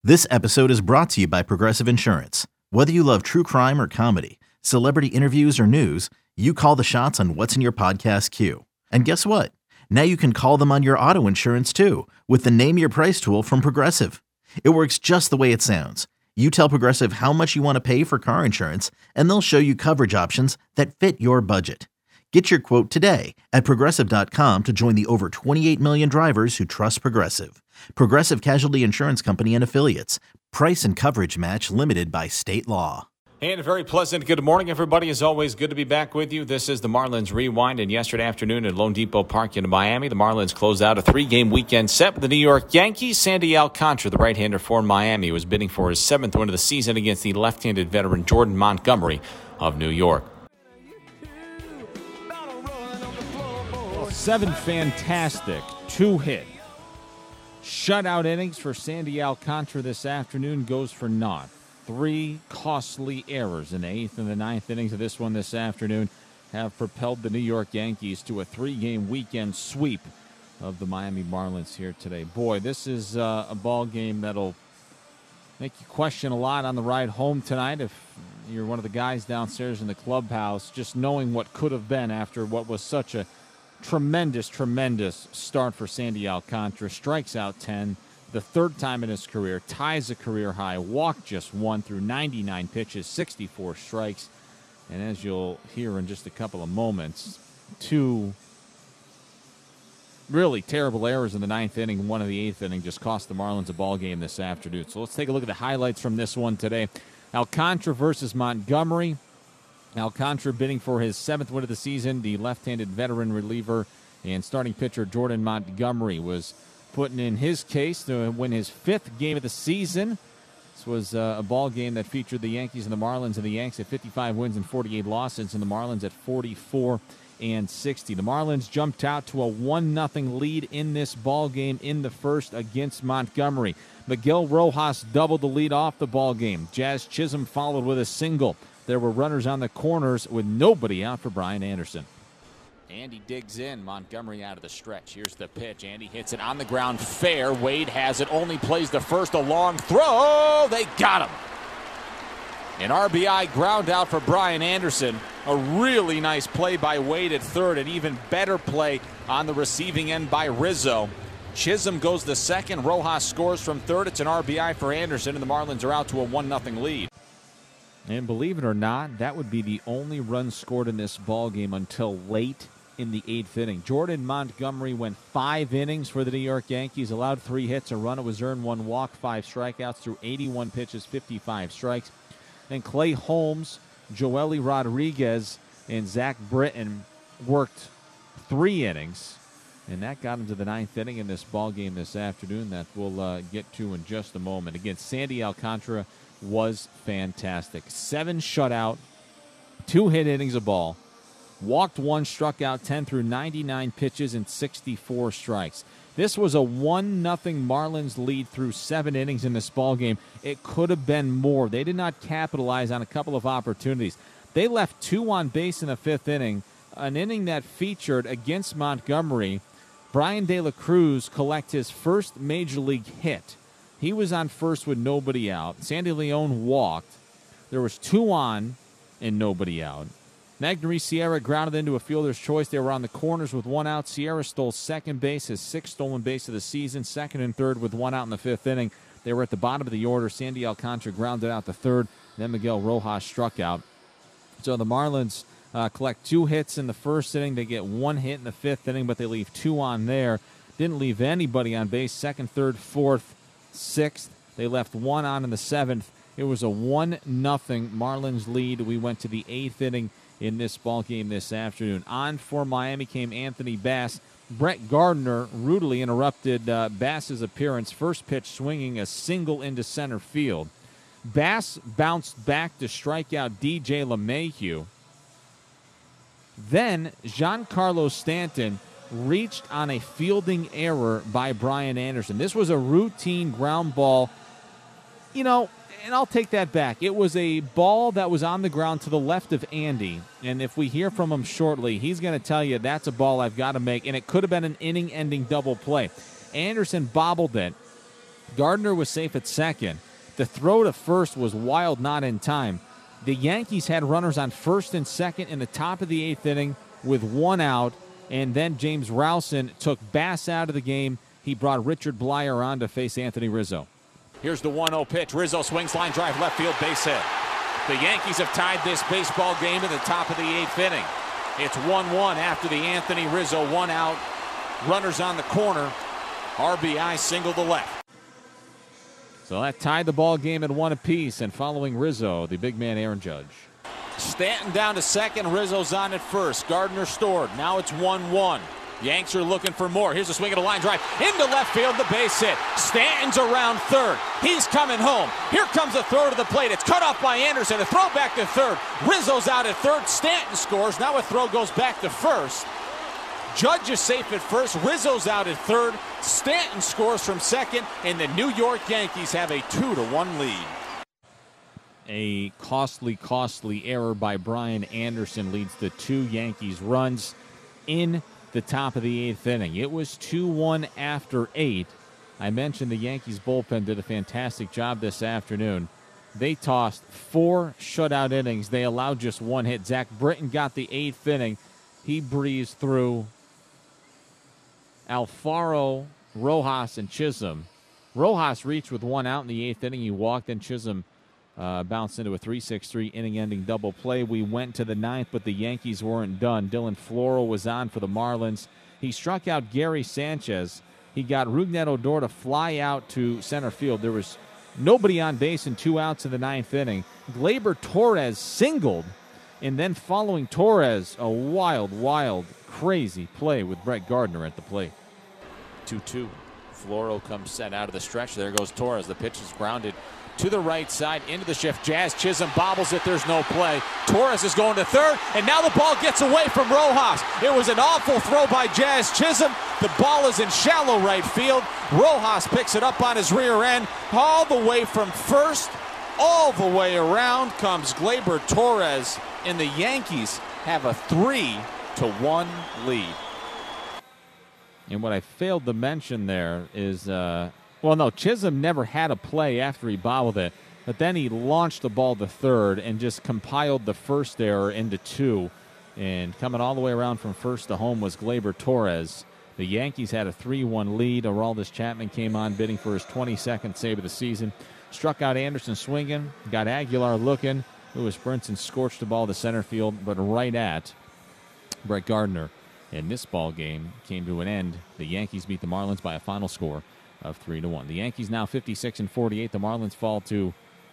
This episode is brought to you by Progressive Insurance. Whether you love true crime or comedy, celebrity interviews or news, you call the shots on what's in your podcast queue. And guess what? Now you can call them on your auto insurance too with the Name Your Price tool from Progressive. It works just the way it sounds. You tell Progressive how much you want to pay for car insurance, and they'll show you coverage options that fit your budget. Get your quote today at Progressive.com to join the over 28 million drivers who trust Progressive. Progressive Casualty Insurance Company and Affiliates. Price and coverage match limited by state law. And a very pleasant good morning, everybody. As always, good to be back with you. This is the Marlins Rewind. And yesterday afternoon at Lone Depot Park in Miami, the Marlins closed out a 3-game weekend set with the New York Yankees. Sandy Alcantara, the right-hander for Miami, was bidding for his 7th win of the season against the left-handed veteran Jordan Montgomery of New York. 7 fantastic, 2-hit shutout innings for Sandy Alcantara this afternoon. Goes for naught. 3 costly errors in the 8th and the 9th innings of this one this afternoon have propelled the New York Yankees to a 3-game weekend sweep of the Miami Marlins here today. Boy, this is a ball game that'll make you question a lot on the ride home tonight if you're one of the guys downstairs in the clubhouse, just knowing what could have been after what was such a tremendous start for Sandy Alcantara. Strikes out 10, the 3rd time in his career, ties a career high, walked just 1 through 99 pitches, 64 strikes. And as you'll hear in just a couple of moments, 2 really terrible errors in the 9th inning. 1 of the 8th inning just cost the Marlins a ball game this afternoon. So let's take a look at the highlights from this one today. Alcantara versus Montgomery. Alcantara bidding for his 7th win of the season. The left-handed veteran reliever and starting pitcher Jordan Montgomery was putting in his case to win his 5th game of the season. This was a ball game that featured the Yankees and the Marlins, and the Yanks at 55 wins and 48 losses, and the Marlins at 44 and 60. The Marlins jumped out to a 1-0 lead in this ball game in the first against Montgomery. Miguel Rojas doubled the lead off the ball game. Jazz Chisholm followed with a single. There were runners on the corners with nobody out for Brian Anderson. Andy digs in. Montgomery out of the stretch. Here's the pitch. Andy hits it on the ground fair. Wade has it. Only plays the first. A long throw. They got him. An RBI ground out for Brian Anderson. A really nice play by Wade at third. An even better play on the receiving end by Rizzo. Chisholm goes to second. Rojas scores from third. It's an RBI for Anderson, and the Marlins are out to a 1-0 lead. And believe it or not, that would be the only run scored in this ball game until late in the 8th inning. Jordan Montgomery went 5 innings for the New York Yankees, allowed 3 hits, a run, it was earned, 1 walk, 5 strikeouts through 81 pitches, 55 strikes. Then Clay Holmes, Joely Rodriguez, and Zach Britton worked 3 innings, and that got him to the 9th inning in this ball game this afternoon that we'll get to in just a moment. Again, Sandy Alcantara was fantastic. 7 shutout, 2 hit innings of ball, walked 1, struck out 10 through 99 pitches and 64 strikes. This was a 1-0 Marlins lead through 7 innings in this ball game. It could have been more. They did not capitalize on a couple of opportunities. They left 2 on base in the 5th inning, an inning that featured against Montgomery Brian De La Cruz collect his first major league hit. He was on first with nobody out. Sandy Leon walked. There was 2 on and nobody out. Magneuris Sierra grounded into a fielder's choice. They were on the corners with 1 out. Sierra stole second base, his 6th stolen base of the season, 2nd and 3rd with 1 out in the 5th inning. They were at the bottom of the order. Sandy Alcantara grounded out the 3rd. Then Miguel Rojas struck out. So the Marlins collect 2 hits in the 1st inning. They get 1 hit in the 5th inning, but they leave 2 on there. Didn't leave anybody on base. 2nd, 3rd, 4th, 6th. They left 1 on in the 7th. It was a 1-0 Marlins lead. We went to the 8th inning in this ball game this afternoon. On for Miami came Anthony Bass. Brett Gardner rudely interrupted Bass's appearance. First pitch swinging a single into center field. Bass bounced back to strike out DJ LeMahieu. Then Giancarlo Stanton reached on a fielding error by Brian Anderson. This was a routine ground ball. You know, and I'll take that back. It was a ball that was on the ground to the left of Andy. And if we hear from him shortly, he's going to tell you that's a ball I've got to make. And it could have been an inning-ending double play. Anderson bobbled it. Gardner was safe at second. The throw to first was wild, not in time. The Yankees had runners on first and second in the top of the eighth inning with one out, and then James Rowson took Bass out of the game. He brought Richard Blyer on to face Anthony Rizzo. Here's the 1-0 pitch. Rizzo swings, line drive, left field, base hit. The Yankees have tied this baseball game in the top of the eighth inning. It's 1-1 after the Anthony Rizzo one out. Runners on the corner. RBI single to left. So that tied the ball game at one apiece, and following Rizzo, the big man Aaron Judge. Stanton down to second. Rizzo's on at first. Gardner stored. Now it's 1-1. Yanks are looking for more. Here's a swing at a line drive into left field, the base hit. Stanton's around third. He's coming home. Here comes a throw to the plate. It's cut off by Anderson. A throw back to third. Rizzo's out at third. Stanton scores. Now a throw goes back to first. Judge is safe at first. Rizzo's out at third. Stanton scores from second, and the New York Yankees have a 2-1 lead. A costly error by Brian Anderson leads to two Yankees runs in the top of the eighth inning. It was 2-1 after 8. I mentioned the Yankees bullpen did a fantastic job this afternoon. They tossed 4 shutout innings. They allowed just one hit. Zach Britton got the eighth inning. He breezed through Alfaro, Rojas, and Chisholm. Rojas reached with one out in the eighth inning. He walked, and Chisholm bounced into a 3-6-3 inning-ending double play. We went to the ninth, but the Yankees weren't done. Dylan Floro was on for the Marlins. He struck out Gary Sanchez. He got Rougned Odor to fly out to center field. There was nobody on base and 2 outs in the ninth inning. Gleyber Torres singled, and then following Torres, a wild, crazy play with Brett Gardner at the plate. 2-2. Floro comes set out of the stretch. There goes Torres. The pitch is grounded to the right side, into the shift. Jazz Chisholm bobbles it. There's no play. Torres is going to third, and now the ball gets away from Rojas. It was an awful throw by Jazz Chisholm. The ball is in shallow right field. Rojas picks it up on his rear end. All the way from first, all the way around comes Gleyber Torres, and the Yankees have a 3-1 lead. And what I failed to mention there is, Chisholm never had a play after he bobbled it, but then he launched the ball to third and just compiled the first error into 2. And coming all the way around from first to home was Gleyber Torres. The Yankees had a 3-1 lead. Aroldis Chapman came on bidding for his 22nd save of the season. Struck out Anderson swinging, got Aguilar looking. Lewis Brinson scorched the ball to center field, but right at Brett Gardner. And this ball game came to an end. The Yankees beat the Marlins by a final score of 3-1. The Yankees now 56-48. The Marlins fall to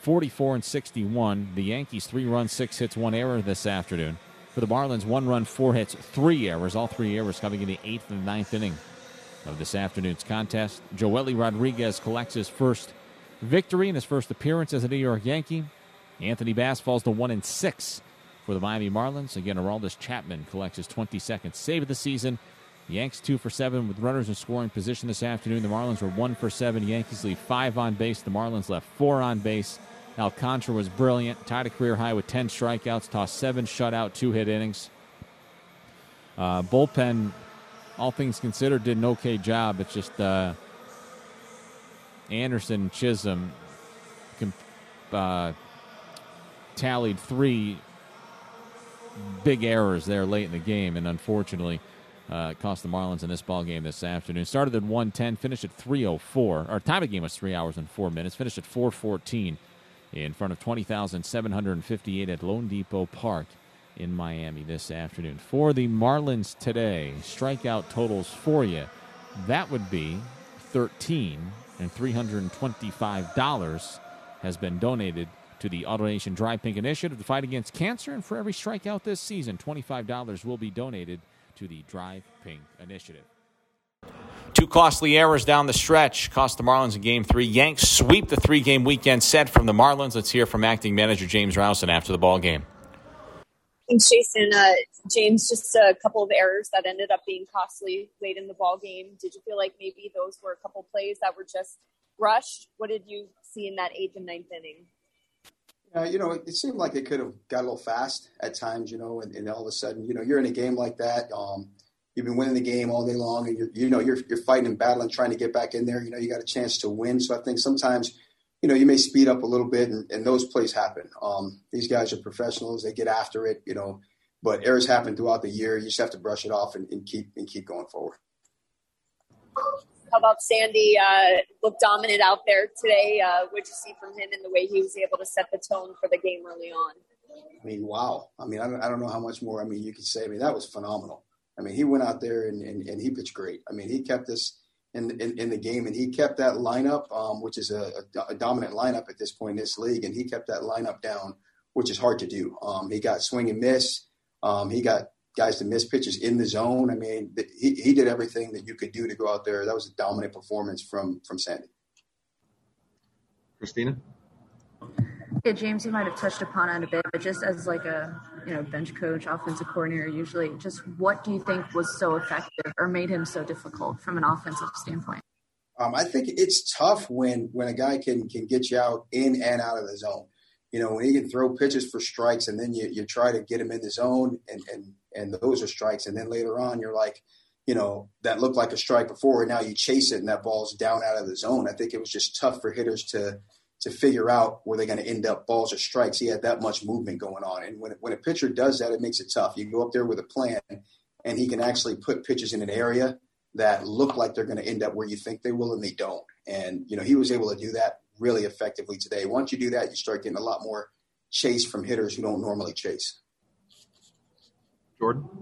44-61. The Yankees 3 runs, 6 hits, 1 error this afternoon. For the Marlins, 1 run, 4 hits, 3 errors. All 3 errors coming in the 8th and 9th inning of this afternoon's contest. Joely Rodriguez collects his first victory in his first appearance as a New York Yankee. Anthony Bass falls to 1-6 for the Miami Marlins. Again, Aroldis Chapman collects his 22nd save of the season. Yanks 2 for 7 with runners in scoring position this afternoon. The Marlins were 1 for 7. Yankees leave 5 on base. The Marlins left 4 on base. Alcantara was brilliant. Tied a career high with 10 strikeouts. Tossed 7 shutout, 2-hit innings. Bullpen, all things considered, did an okay job. It's just Anderson and Chisholm tallied 3 big errors there late in the game, and unfortunately cost the Marlins in this ball game this afternoon. Started at 1:10, finished at 3:04. Our time of game was 3 hours and 4 minutes. Finished at 4:14 in front of 20,758 at Lone Depot Park in Miami this afternoon. For the Marlins today, strikeout totals for you, that would be 13, and $325 has been donated to the AutoNation Dry Pink Initiative to fight against cancer. And for every strikeout this season, $25 will be donated to the Dry Pink Initiative. 2 costly errors down the stretch cost the Marlins in Game 3. Yanks sweep the 3-game weekend set from the Marlins. Let's hear from acting manager James Rowson after the ball game. Thanks, Jason. James, just a couple of errors that ended up being costly late in the ball game. Did you feel like maybe those were a couple plays that were just rushed? What did you see in that 8th and 9th inning? It seemed like it could have got a little fast at times, and all of a sudden, you're in a game like that. you've been winning the game all day long, and you're fighting and battling, trying to get back in there. You got a chance to win. So I think sometimes, you may speed up a little bit, and those plays happen. These guys are professionals; they get after it, But errors happen throughout the year. You just have to brush it off and keep going forward. How about Sandy? Looked dominant out there today. What did you see from him and the way he was able to set the tone for the game early on? Wow. I don't know how much more. You could say. That was phenomenal. He went out there and he pitched great. He kept us in the game, and he kept that lineup, which is a dominant lineup at this point in this league, and he kept that lineup down, which is hard to do. He got swing and miss. He got guys to miss pitches in the zone. He did everything that you could do to go out there. That was a dominant performance from Sandy. Christina? Yeah, James, you might have touched upon it a bit, but just as like a bench coach, offensive coordinator, usually, just what do you think was so effective or made him so difficult from an offensive standpoint? I think it's tough when a guy can get you out in and out of the zone. When he can throw pitches for strikes, and then you try to get him in the zone, and those are strikes, and then later on you're like, that looked like a strike before, and now you chase it and that ball's down out of the zone. I think it was just tough for hitters to figure out where they're going to end up, balls or strikes. He had that much movement going on, and when a pitcher does that, it makes it tough. You go up there with a plan, and he can actually put pitches in an area that look like they're going to end up where you think they will, and they don't. And he was able to do that really effectively today. Once you do that, you start getting a lot more chase from hitters who don't normally chase. Jordan?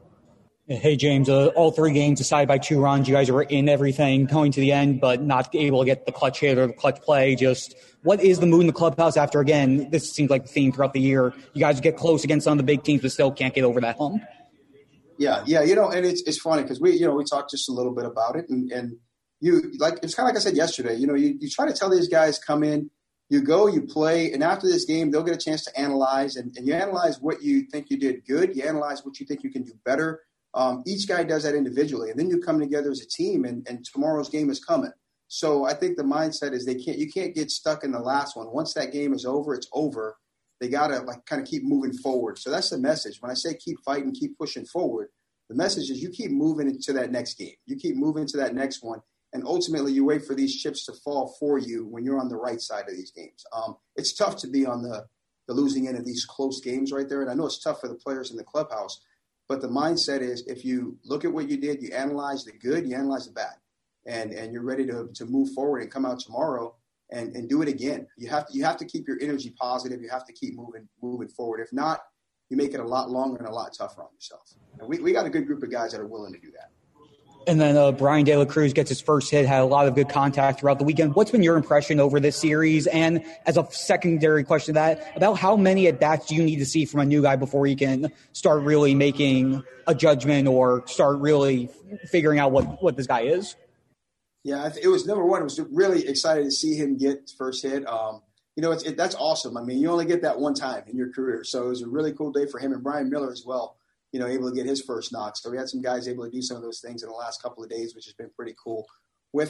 Hey, James, all 3 games decided by 2 runs. You guys were in everything going to the end, but not able to get the clutch hit or the clutch play. Just what is the mood in the clubhouse after, again, this seems like the theme throughout the year. You guys get close against some of the big teams, but still can't get over that hump. Yeah. And it's funny because we talked just a little bit about it, and you, like, it's kind of like I said yesterday, you try to tell these guys, come in, you go, you play, and after this game, they'll get a chance to analyze, and you analyze what you think you did good. You analyze what you think you can do better. Each guy does that individually, and then you come together as a team, and tomorrow's game is coming. So I think the mindset is you can't get stuck in the last one. Once that game is over, it's over. They got to kind of keep moving forward. So that's the message. When I say keep fighting, keep pushing forward, the message is you keep moving into that next game. You keep moving to that next one, and ultimately you wait for these chips to fall for you when you're on the right side of these games. It's tough to be on the losing end of these close games right there, and I know it's tough for the players in the clubhouse. But the mindset is if you look at what you did, you analyze the good, you analyze the bad, and you're ready to move forward and come out tomorrow and do it again. You have to keep your energy positive. You have to keep moving forward. If not, you make it a lot longer and a lot tougher on yourself. And we got a good group of guys that are willing to do that. And then Brian De La Cruz gets his first hit, had a lot of good contact throughout the weekend. What's been your impression over this series? And as a secondary question to that, about how many at-bats do you need to see from a new guy before he can start really making a judgment or start really figuring out what this guy is? Yeah, it was number one. I was really excited to see him get his first hit. That's awesome. You only get that one time in your career. So it was a really cool day for him and Brian Miller as well. Able to get his first knock. So we had some guys able to do some of those things in the last couple of days, which has been pretty cool. With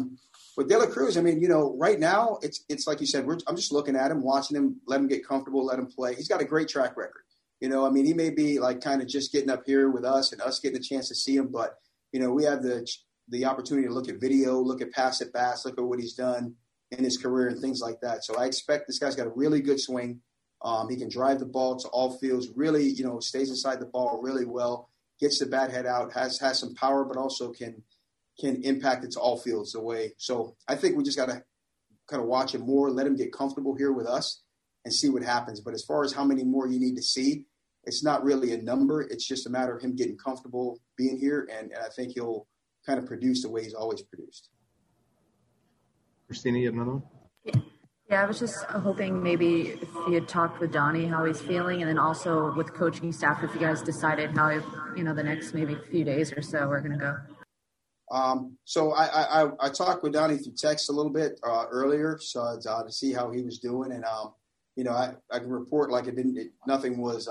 De La Cruz, right now it's like you said, I'm just looking at him, watching him, let him get comfortable, let him play. He's got a great track record. He may be like kind of just getting up here with us and us getting a chance to see him, but we have the opportunity to look at video, look at past at bats, look at what he's done in his career and things like that. So I expect this guy's got a really good swing. He can drive the ball to all fields, really, stays inside the ball really well, gets the bat head out, has some power, but also can impact it to all fields away. So I think we just got to kind of watch him more, let him get comfortable here with us and see what happens. But as far as how many more you need to see, it's not really a number. It's just a matter of him getting comfortable being here, and I think he'll kind of produce the way he's always produced. Christina, you have another one? Yeah, I was just hoping maybe if you had talked with Donnie how he's feeling, and then also with coaching staff, if you guys decided how, the next maybe few days or so we're going to go. So I talked with Donnie through text a little bit earlier, so to see how he was doing, and I can report like nothing was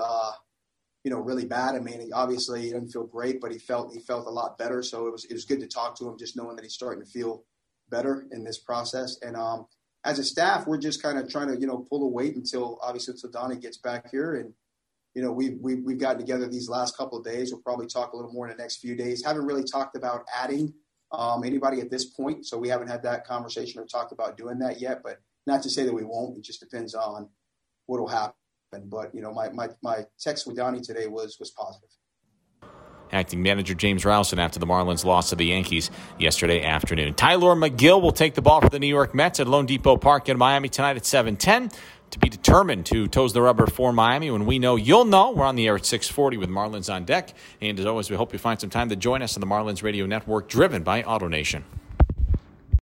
really bad. Obviously he doesn't feel great, but he felt a lot better. So it was good to talk to him, just knowing that he's starting to feel better in this process. And as a staff, we're just kind of trying to, pull the weight until Donnie gets back here. And, we've gotten together these last couple of days. We'll probably talk a little more in the next few days. Haven't really talked about adding anybody at this point, so we haven't had that conversation or talked about doing that yet. But not to say that we won't. It just depends on what will happen. But my text with Donnie today was positive. Acting manager James Rowson after the Marlins lost to the Yankees yesterday afternoon. Tyler McGill will take the ball for the New York Mets at Lone Depot Park in Miami tonight at 7:10. To be determined who toes the rubber for Miami. When we know, you'll know. We're on the air at 6:40 with Marlins on deck. And as always, we hope you find some time to join us on the Marlins Radio Network, driven by AutoNation.